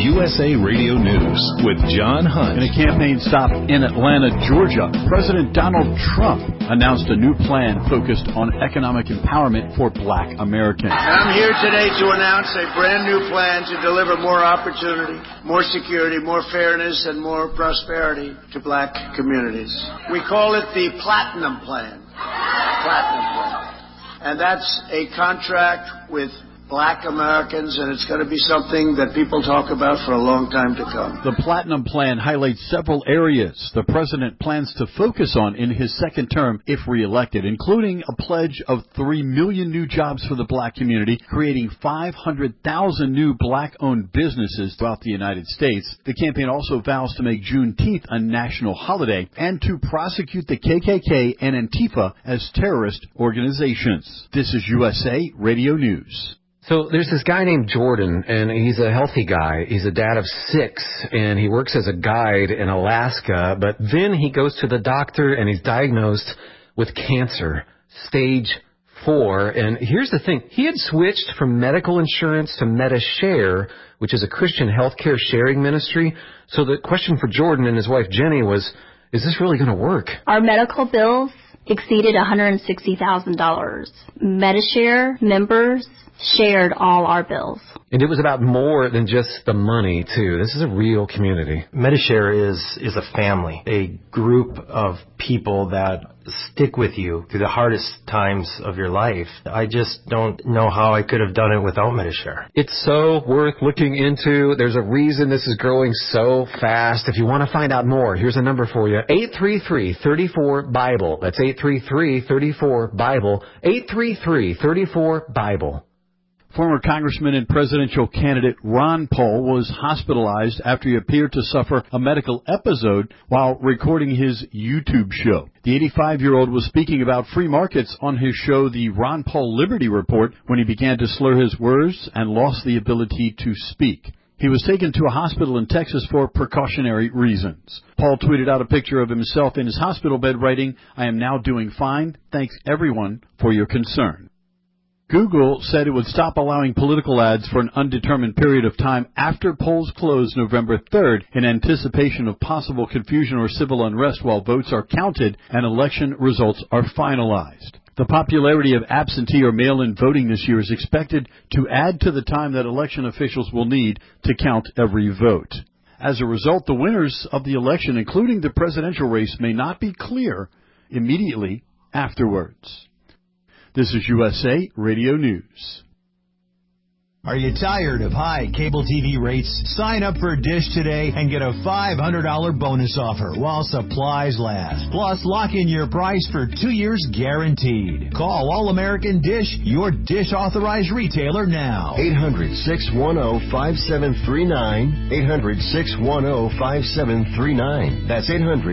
USA Radio News with John Hunt. In a campaign stop in Atlanta, Georgia, President Donald Trump announced a new plan focused on economic empowerment for Black Americans. I'm here today to announce a brand new plan to deliver more opportunity, more security, more fairness, and more prosperity to Black communities. We call it the Platinum Plan. Platinum Plan. And that's a contract with Black Americans, and it's going to be something that people talk about for a long time to come. The Platinum Plan highlights several areas the president plans to focus on in his second term if reelected, including a pledge of 3 million new jobs for the Black community, creating 500,000 new Black-owned businesses throughout the United States. The campaign also vows to make Juneteenth a national holiday and to prosecute the KKK and Antifa as terrorist organizations. This is USA Radio News. So there's this guy named Jordan, and he's a healthy guy. He's a dad of 6, and he works as a guide in Alaska. But then he goes to the doctor, and he's diagnosed with cancer, stage 4. And here's the thing. He had switched from medical insurance to MediShare, which is a Christian healthcare sharing ministry. So the question for Jordan and his wife Jenny was, is this really going to work? Our medical bills exceeded $160,000. MediShare members shared all our bills. And it was about more than just the money, too. This is a real community. MediShare is a family, a group of people that stick with you through the hardest times of your life. I just don't know how I could have done it without MediShare. It's so worth looking into. There's a reason this is growing so fast. If you want to find out more, here's a number for you. 833-34-BIBLE. That's 833-34-BIBLE. 833-34-BIBLE. Former Congressman and presidential candidate Ron Paul was hospitalized after he appeared to suffer a medical episode while recording his YouTube show. The 85-year-old was speaking about free markets on his show, The Ron Paul Liberty Report, when he began to slur his words and lost the ability to speak. He was taken to a hospital in Texas for precautionary reasons. Paul tweeted out a picture of himself in his hospital bed, writing, "I am now doing fine. Thanks, everyone, for your concern." Google said it would stop allowing political ads for an undetermined period of time after polls close November 3rd in anticipation of possible confusion or civil unrest while votes are counted and election results are finalized. The popularity of absentee or mail-in voting this year is expected to add to the time that election officials will need to count every vote. As a result, the winners of the election, including the presidential race, may not be clear immediately afterwards. This is USA Radio News. Are you tired of high cable TV rates? Sign up for Dish today and get a $500 bonus offer while supplies last. Plus, lock in your price for 2 years guaranteed. Call All-American Dish, your Dish authorized retailer now. 800-610-5739. 800-610-5739. That's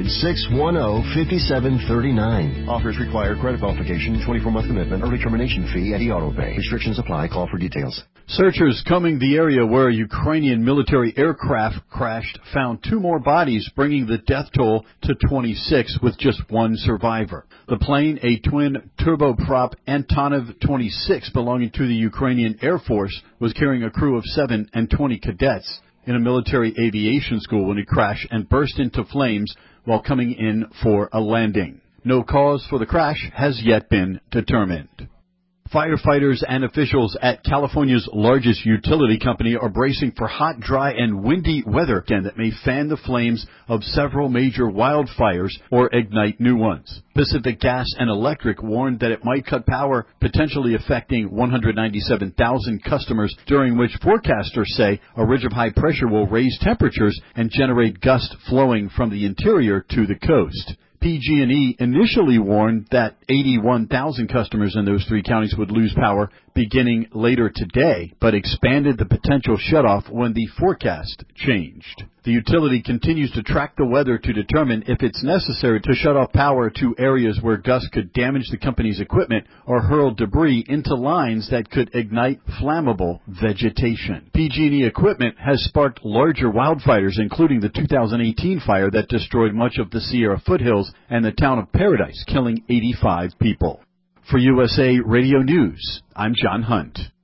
800-610-5739. Offers require credit qualification, 24-month commitment, early termination fee, and auto pay. Restrictions apply. Call for details. Searchers combing the area where a Ukrainian military aircraft crashed found 2 more bodies, bringing the death toll to 26 with just 1 survivor. The plane, a twin turboprop Antonov 26 belonging to the Ukrainian Air Force, was carrying a crew of 7 and 20 cadets in a military aviation school when it crashed and burst into flames while coming in for a landing. No cause for the crash has yet been determined. Firefighters and officials at California's largest utility company are bracing for hot, dry, and windy weather that may fan the flames of several major wildfires or ignite new ones. Pacific Gas and Electric warned that it might cut power, potentially affecting 197,000 customers, during which forecasters say a ridge of high pressure will raise temperatures and generate gusts flowing from the interior to the coast. PG&E initially warned that 81,000 customers in those 3 counties would lose power beginning later today, but expanded the potential shutoff when the forecast changed. The utility continues to track the weather to determine if it's necessary to shut off power to areas where gusts could damage the company's equipment or hurl debris into lines that could ignite flammable vegetation. PG&E equipment has sparked larger wildfires, including the 2018 fire that destroyed much of the Sierra foothills and the town of Paradise, killing 85 people. For USA Radio News, I'm John Hunt.